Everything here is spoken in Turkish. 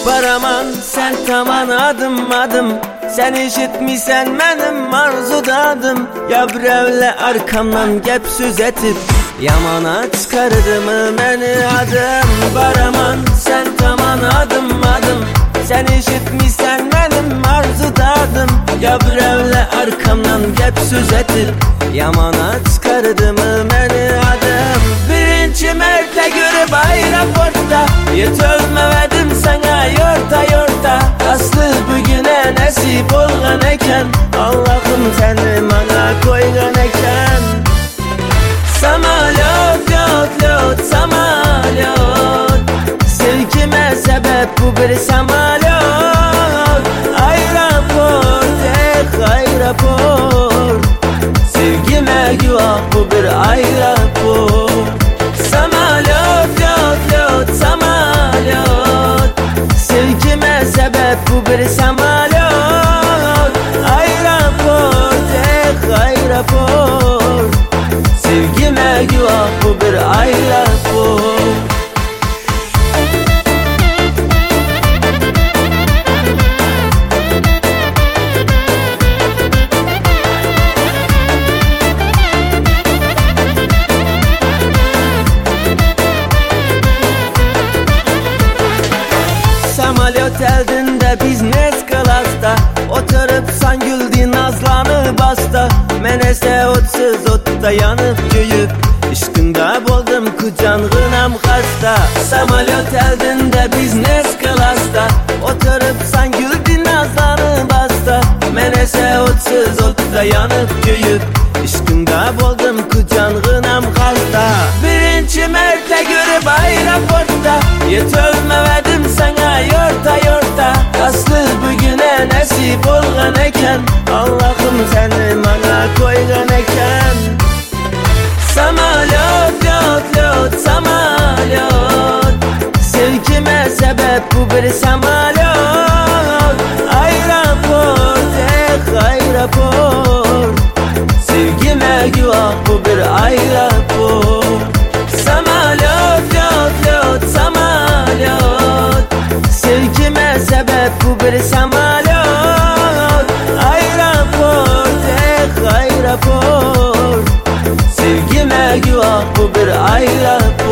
Baraman sen taman adım adım, sen işitmişsen benim arzudadım. Ya birevle arkamdan gep söz etip yamana çıkardı mı beni adım. Baraman sen taman adım adım, sen işitmişsen benim arzudadım. Ya birevle arkamdan gep söz etip yamana çıkardı mı beni adım. Birinci merte görüp aeroportta yetölmemedim sana yorta yorta. Aslı bugüne nasip olgan eken, Allah'ım seni bana koygan eken. Samalot lot lot samalot, sevgime sebep bu bir samalot. Aeroport aeroport, sevgime güvah bu bir aeroport. Samalot lot lot samalot, sevgime sebep bu bir samalot. Aeroport aeroport, sevgime güvah bu bir aeroport. Samalot eldinde biznes klasta, oturup san güldü nazlanı basta. Menese otsuz otta yanıp köyüp, üstünde buldum kucağınım hasta. Samalot eldinde biznes klasta, oturup san güldü nazlanı basta. Menese otsuz otta yanıp köyüp, üstünde buldum kucağınım hasta. Birinci merte görüp aeroportta yetölmemedim sana yorta yorta. Aslı bugüne nasip olgan eken, Allah'ım seni bana koygan eken. Samalot lot lot samalot, sevgime sebep bu bir samalot. Aeroport aeroport, sevgime güvah bu bir aeroport. Samalot lot lot samalot, sevgime sebep bu bir samalot. Aeroport aeroport, sevgime güvah bu bir aeroport.